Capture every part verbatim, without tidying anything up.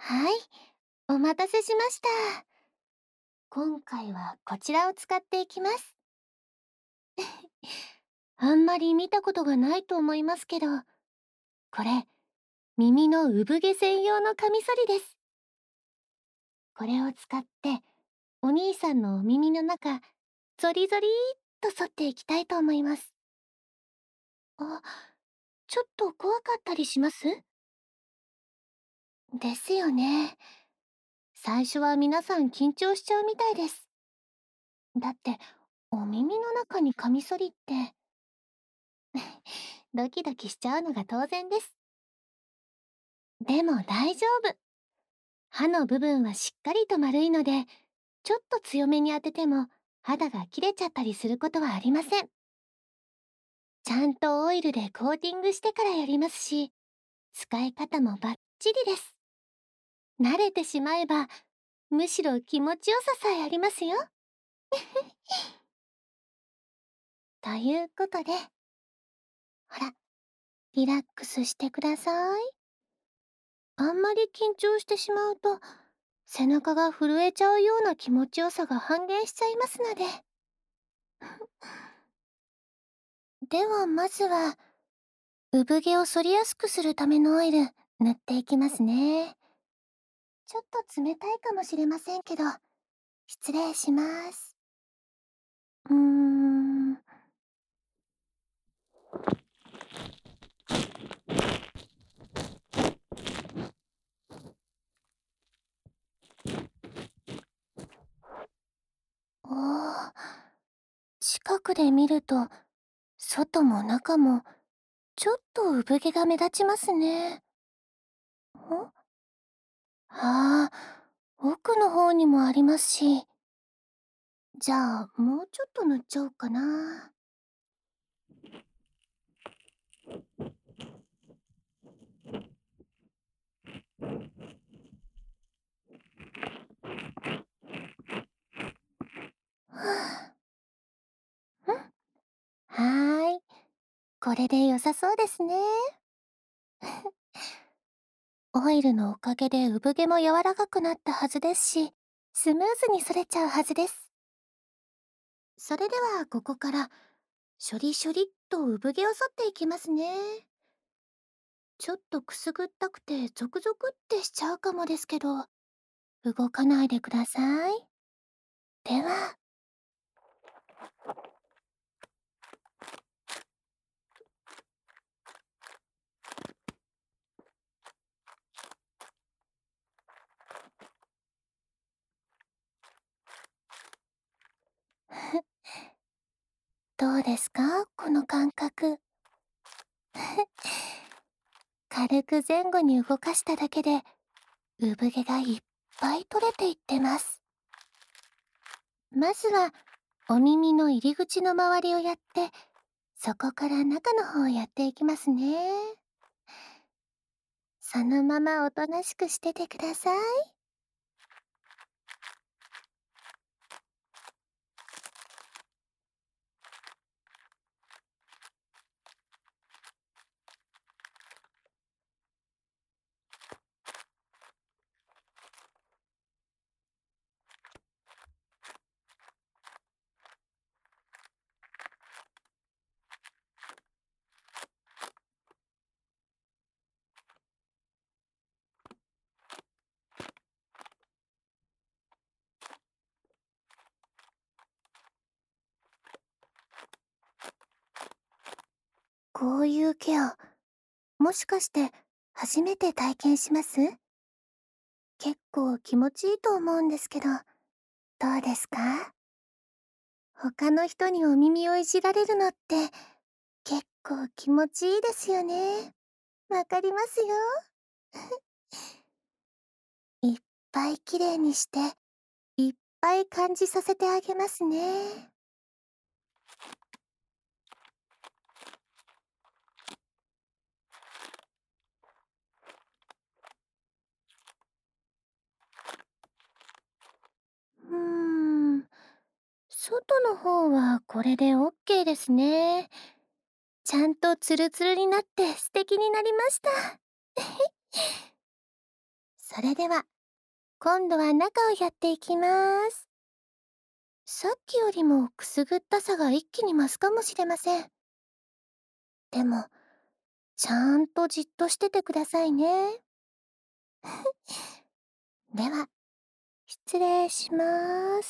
はい、お待たせしました。今回はこちらを使っていきます。あんまり見たことがないと思いますけど、これ、耳の産毛専用のカミソリです。これを使って、お兄さんのお耳の中、ゾリゾリーっと剃っていきたいと思います。あ、ちょっと怖かったりしますですよね。最初は皆さん緊張しちゃうみたいです。だって、お耳の中にカミソリって、ドキドキしちゃうのが当然です。でも大丈夫。歯の部分はしっかりと丸いので、ちょっと強めに当てても肌が切れちゃったりすることはありません。ちゃんとオイルでコーティングしてからやりますし、使い方もバッチリです。慣れてしまえば、むしろ気持ちよささえありますよ。ということで、ほら、リラックスしてください。あんまり緊張してしまうと、背中が震えちゃうような気持ちよさが半減しちゃいますので。ではまずは、産毛を剃りやすくするためのオイル、塗っていきますね。ちょっと冷たいかもしれませんけど、失礼します。うーん。おー、近くで見ると、外も中も、ちょっと産毛が目立ちますね。んああ、奥の方にもありますし。じゃあ、もうちょっと塗っちゃおうかな。はあ、んはーい。これで良さそうですね。オイルのおかげで産毛も柔らかくなったはずですし、スムーズに剃れちゃうはずです。それではここから、ショリショリっと産毛を剃っていきますね。ちょっとくすぐったくてゾクゾクってしちゃうかもですけど、動かないでください。では、どうですかこの感覚。軽く前後に動かしただけで、産毛がいっぱい取れていってます。まずは、お耳の入り口の周りをやって、そこから中の方をやっていきますね。そのままおとなしくしててください。こういうケア、もしかして初めて体験します？結構気持ちいいと思うんですけど、どうですか？他の人にお耳をいじられるのって結構気持ちいいですよね。わかりますよ。いっぱいきれいにして、いっぱい感じさせてあげますね。うーん、外の方はこれで オーケー ですね。ちゃんとツルツルになって素敵になりました。 それでは、今度は中をやっていきます。さっきよりもくすぐったさが一気に増すかもしれません。でも、ちゃんとじっとしててくださいね。では、失礼します。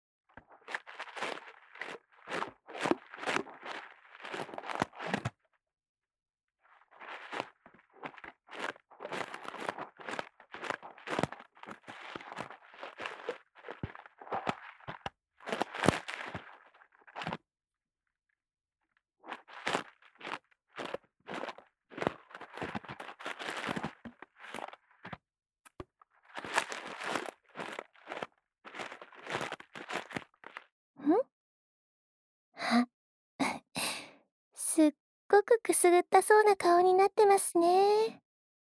んは、すっごくくすぐったそうな顔になってますね。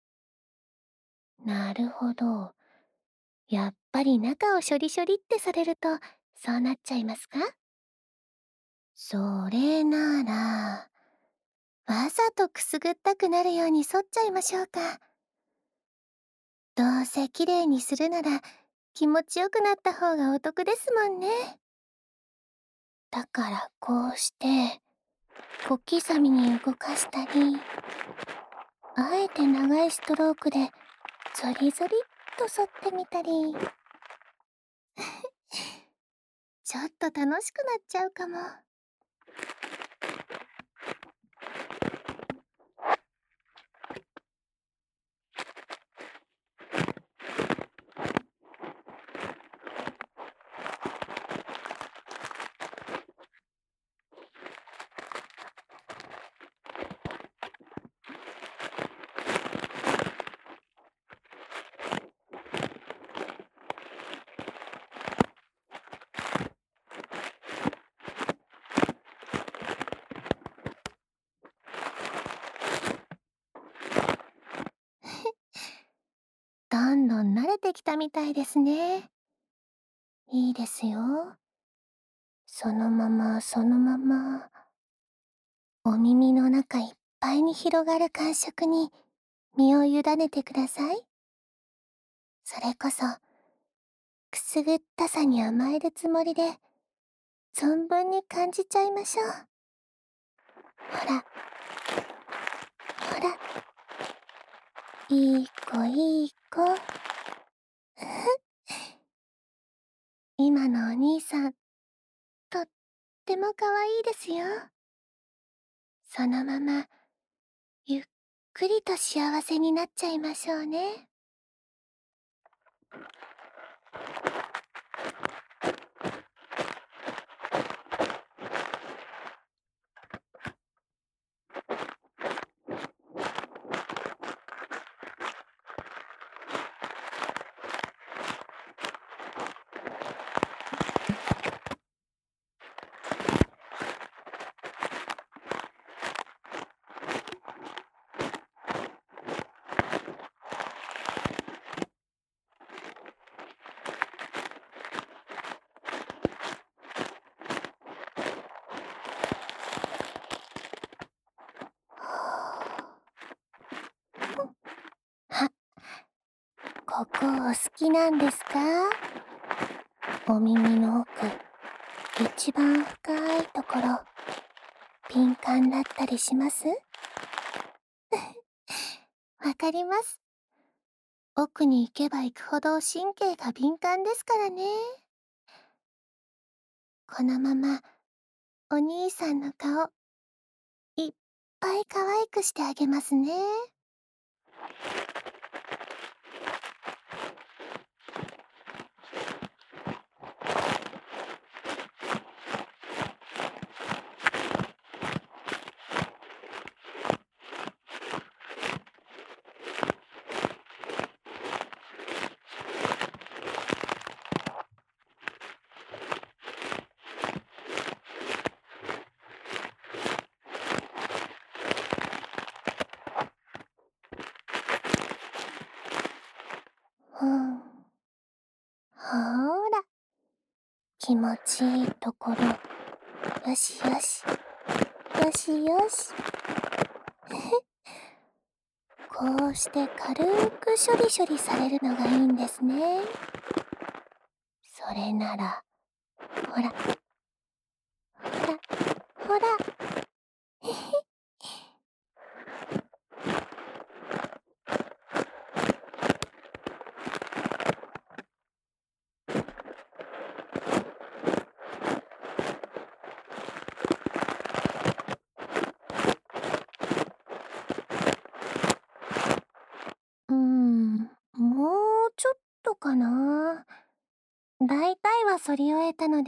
なるほど。やっぱり中をショリショリってされると、そうなっちゃいますか？それなら、わざとくすぐったくなるように剃っちゃいましょうか。どうせ綺麗にするなら、気持ちよくなった方がお得ですもんね。だからこうして、小刻みに動かしたり、あえて長いストロークでゾリゾリっと剃ってみたり。ちょっと楽しくなっちゃうかも。どんどん慣れてきたみたいですね。いいですよ。そのままそのまま、お耳の中いっぱいに広がる感触に身を委ねてください。それこそ、くすぐったさに甘えるつもりで、存分に感じちゃいましょう。ほら、ほら、いい子いい子。今のお兄さん、とっても可愛いですよ。そのまま、ゆっくりと幸せになっちゃいましょうね。は、ここお好きなんですか？お耳の奥、一番深いところ、敏感だったりします？わかります。奥に行けば行くほど神経が敏感ですからね。このまま、お兄さんの顔、いっぱい可愛くしてあげますね。うん。ほーら、気持ちいいところ。よしよし。よしよし。ここうして軽く処理処理されるのがいいんですね。それなら、ほら、ほら、ほら。うーん、もうちょっとかな。だいたいは剃り終えたので、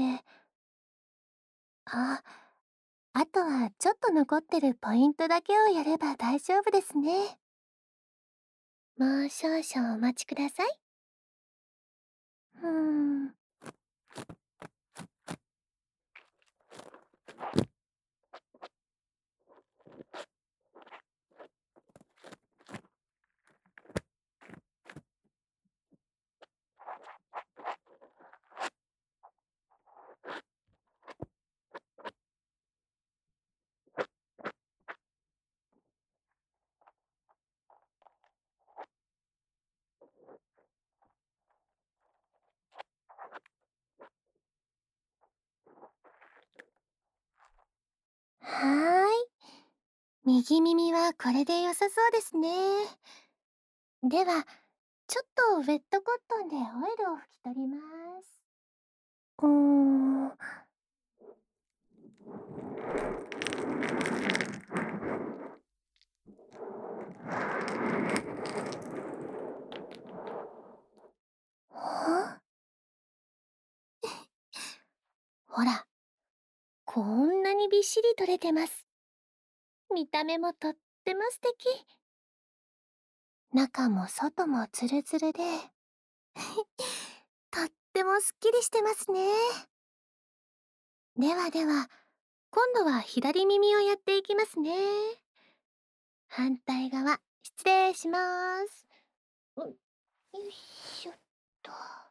あ、あとはちょっと残ってるポイントだけをやれば大丈夫ですね。もう少々お待ちください。うーん。はーい。右耳はこれで良さそうですね。では、ちょっとウェットコットンでオイルを拭き取ります。うーん。はほら、こんなにびっしり取れてます。見た目もとっても素敵。中も外もツルツルで、とってもすっきりしてますね。ではでは、今度は左耳をやっていきますね。反対側、失礼します。うん、よいしょっと。